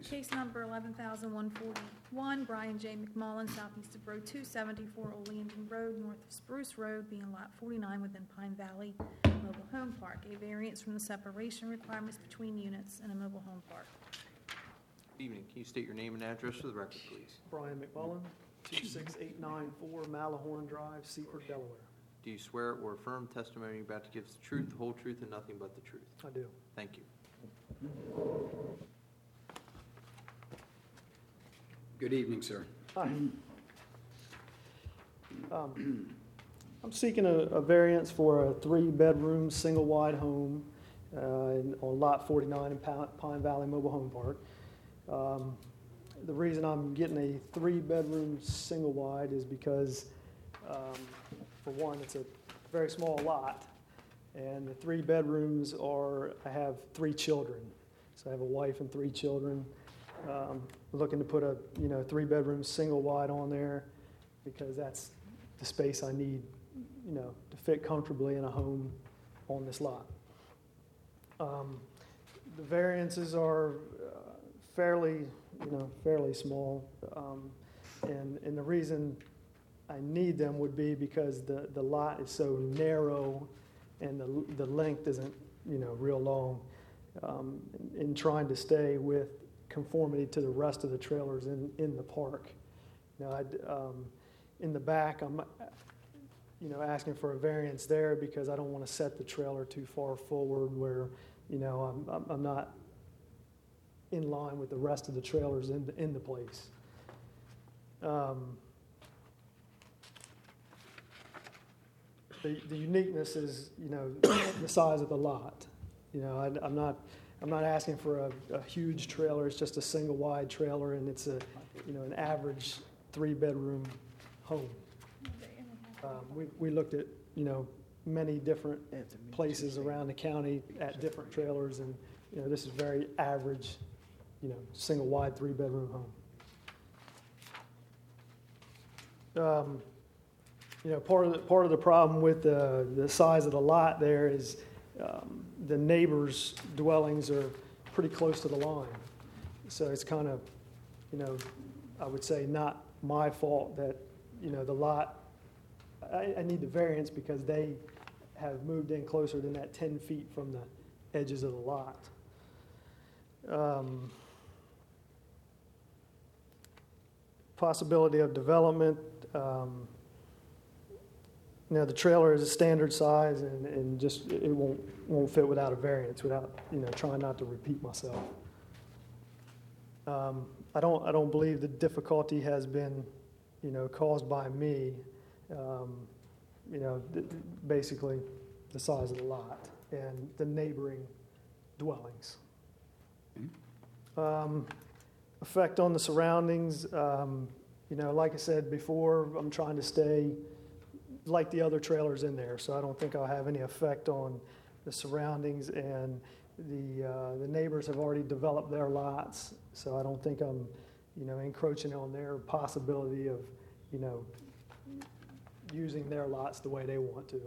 please. Case number 11,141, Brian J. McMullen, southeast of Road 274, Old Landing Road, north of Spruce Road, being Lot 49 within Pine Valley Mobile Home Park. A variance from the separation requirements between units in a mobile home park. Evening. Can you state your name and address for the record, please? Brian McMullen, 26894 Malahorn Drive, Seaford, Delaware. Do you swear or affirm testimony you're about to give is the truth, the whole truth, and nothing but the truth? I do. Thank you. Good evening, sir. Hi. I'm seeking a variance for a 3-bedroom, single-wide home on Lot 49 in Pine Valley Mobile Home Park. The reason I'm getting a 3-bedroom, single-wide is because, for one, it's a very small lot, and the 3 bedrooms I have 3 children. So I have a wife and 3 children. Looking to put a 3-bedroom single wide on there because that's the space I need, to fit comfortably in a home on this lot. The variances are fairly small, and the reason I need them would be because the lot is so narrow and the length isn't real long. In trying to stay with conformity to the rest of the trailers in the park. Now, in the back, I'm asking for a variance there because I don't want to set the trailer too far forward where I'm not in line with the rest of the trailers in the place. The uniqueness is the size of the lot. I'm not asking for a huge trailer. It's just a single wide trailer, and it's an average 3-bedroom home. We looked at many different places around the county at different trailers, and this is very average, single wide 3-bedroom home. Part of the problem with the size of the lot there is the neighbors' dwellings are pretty close to the line. So it's kind of, I would say not my fault that, the lot, I need the variance because they have moved in closer than that 10 feet from the edges of the lot. Possibility of development. The trailer is a standard size and just it won't fit without a variance, without trying not to repeat myself. I don't believe the difficulty has been caused by me. Basically the size of the lot and the neighboring dwellings. Effect on the surroundings. Like I said before, I'm trying to stay like the other trailers in there, so I don't think I'll have any effect on the surroundings, and the neighbors have already developed their lots, so I don't think I'm encroaching on their possibility of using their lots the way they want to.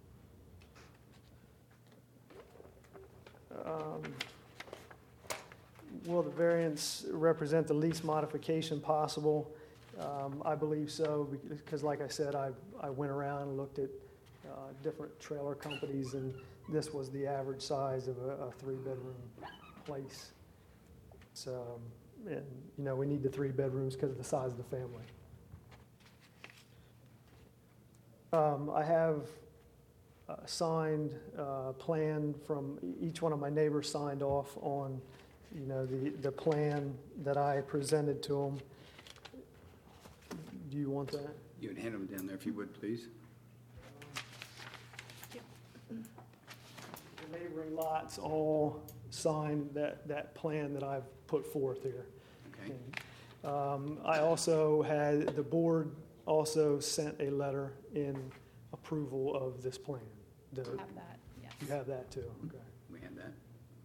Will the variance represent the least modification possible? I believe so, because like I said, I went around and looked at different trailer companies, and this was the average size of a 3-bedroom place. So, and we need the 3 bedrooms because of the size of the family. I have a signed plan from each one of my neighbors signed off on, the plan that I presented to them. Do you want that? You can hand them down there if you would, please. The neighboring lots all signed that plan that I've put forth here. Okay. I also had, the board also sent a letter in approval of this plan. I have that, yes. You have that too, okay. We have that.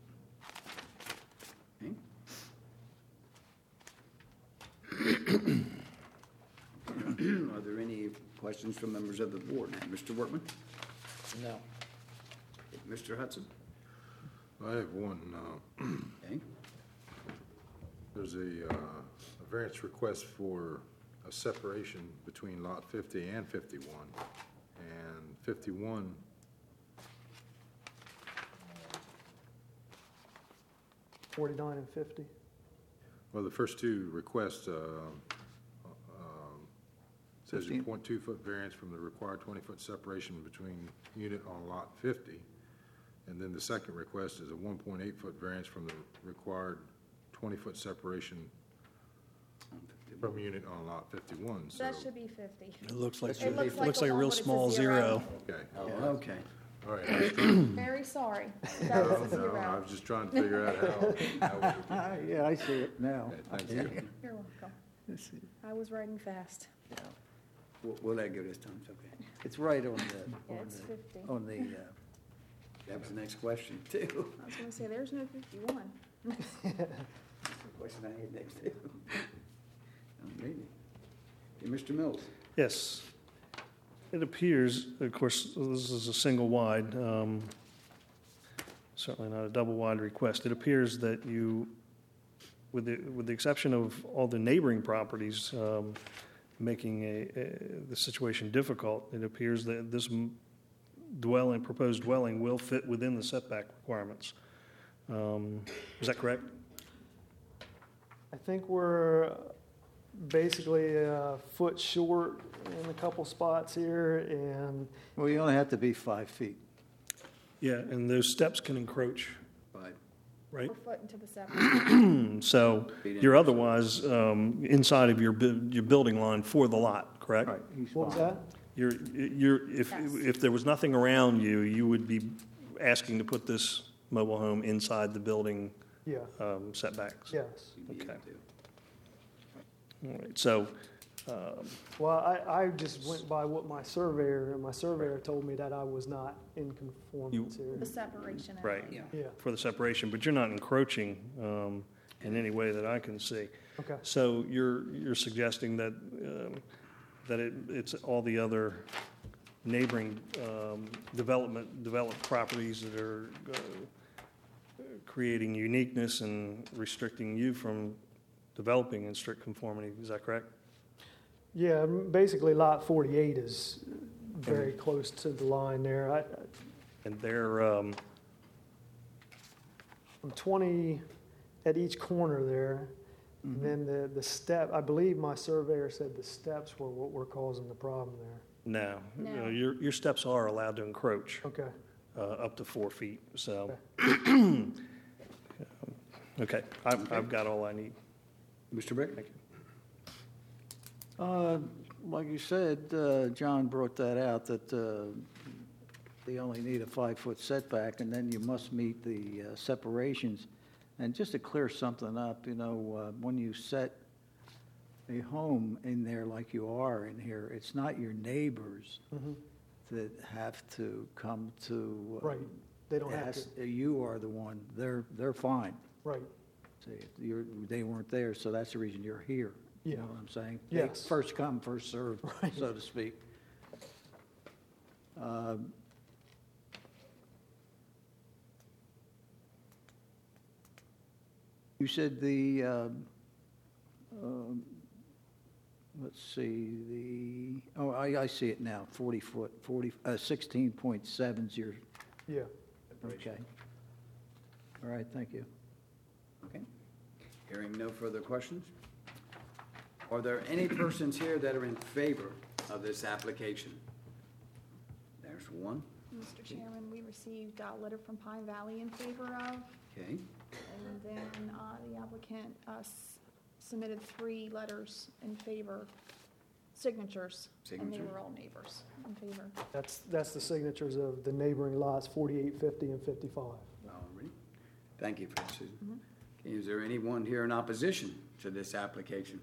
Okay. Are there any questions from members of the board? Mr. Workman? No. Mr. Hudson? I have one. Okay. There's was a variance request for a separation between lot 50 and 51. And 51, 49 and 50. well, the first two requests says a 15. 0.2-foot variance from the required 20-foot separation between unit on lot 50. And then the second request is a 1.8-foot variance from the required 20-foot separation from unit on lot 51. So, That should be 50. It looks like, It looks it looks like a on real what it says small zero. okay. Yeah, okay. All right. I was trying- Very sorry. That No, was a no, I zero. was just trying to figure out how we Yeah, I see it now. okay, thank you. You're welcome. I was writing fast. We'll let it go this time, it's okay. It's right on Yeah, the, it's 50. on the, that was the next question, too. I was gonna say, there's no 51. Question I had next, too. Maybe. Okay, Mr. Mills? Yes. It appears, of course, this is a single wide, certainly not a double wide request. It appears that you, with the exception of all the neighboring properties making the situation difficult, it appears that this proposed dwelling will fit within the setback requirements. Is that correct? I think we're basically a foot short in a couple spots here, and Well, you only have to be 5 feet. Yeah, and those steps can encroach, Five. right? 4 foot into the setback. So you're otherwise inside of your building line for the lot, correct? Right. He's what was fine. that? If Yes. there was nothing around you, you would be asking to put this mobile home inside the building Yeah, setbacks. yes. You need Okay. to. All right, so, Well, I just went by what my surveyor told me that I was not in conformance The here. separation. and- right, Yeah. Yeah, for the separation, but you're not encroaching in any way that I can see. okay. So you're suggesting that it's all the other neighboring developed properties that are creating uniqueness and restricting you from developing in strict conformity, is that correct? Yeah, basically lot 48 is very close to the line there. And they're, I'm 20 at each corner there. And then the step, I believe my surveyor said the steps were what were causing the problem there. no, No. your steps are allowed to encroach Okay, up to 4 feet, so. Okay, I've got all I need. Mr. Brick? Thank you. Like you said, John brought that out, that they only need a 5-foot setback, and then you must meet the separations. And just to clear something up, when you set a home in there like you are in here, it's not your neighbors that have to come to. right. They don't it have has- to, You are the one, they're fine. right. See, they weren't there, so that's the reason you're here. You Yeah. know what I'm saying? Yes. First come, first served, Right. so to speak. You said let's see, I see it now, 40 foot, 16.70. Yeah. Okay. All right, thank you. Okay. Hearing no further questions? Are there any persons here that are in favor of this application? There's one. Mr. Chairman, we received a letter from Pine Valley in favor of, Okay. and then the applicant submitted 3 letters in favor, signatures, and they Signature. were all neighbors in favor. That's the signatures of the neighboring lots, 48, 50, and 55. All right. Thank you for that, Susan. Okay, is there anyone here in opposition to this application?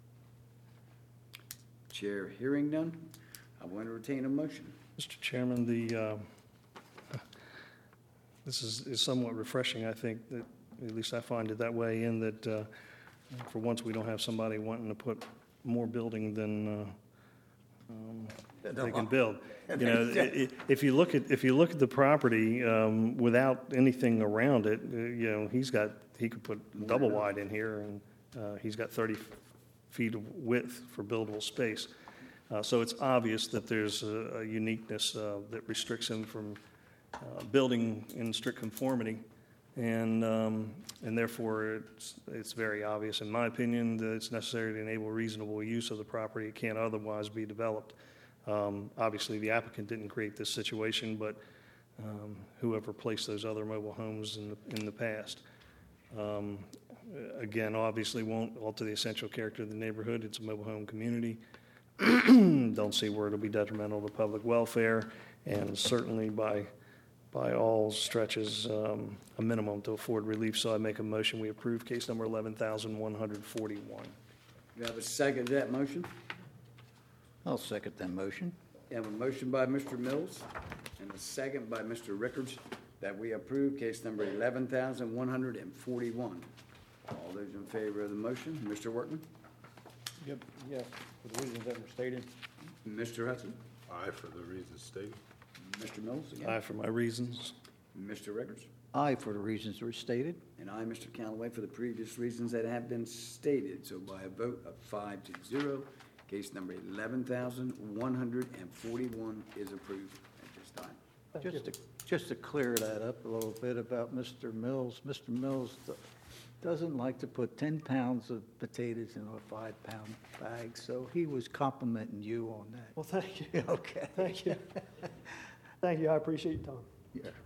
Chair hearing none, I will entertain a motion. Mr. Chairman, this is somewhat refreshing, I think, that, at least I find it that way, in that for once, we don't have somebody wanting to put more building than they can build. If you look at the property without anything around it, he could put double wide in here, He's got 30 feet of width for buildable space. So it's obvious that there's a uniqueness that restricts him from building in strict conformity, and therefore it's very obvious, in my opinion, that it's necessary to enable reasonable use of the property. It can't otherwise be developed. Obviously, the applicant didn't create this situation, but whoever placed those other mobile homes in the past. Again, obviously won't alter the essential character of the neighborhood. It's a mobile home community. Don't see where it'll be detrimental to public welfare, and certainly by all stretches, a minimum to afford relief. So I make a motion, we approve case number 11,141. You have a second to that motion? I'll second that motion. You have a motion by Mr. Mills and a second by Mr. Rickards that we approve case number 11,141. All those in favor of the motion, Mr. Workman? Yep, yeah, for the reasons that were stated. Mr. Hudson? Aye for the reasons stated. Mr. Mills again? Aye for my reasons. Mr. Rickards? Aye for the reasons that were stated. And I, Mr. Callaway, for the previous reasons that have been stated. So by a vote of 5-0, case number 11,141 is approved at this time. Just to clear that up a little bit about Mr. Mills. Mr. Mills doesn't like to put 10 pounds of potatoes in a 5-pound bag, so he was complimenting you on that. Well, thank you. Okay. Thank you. Thank you. I appreciate your time. Yeah.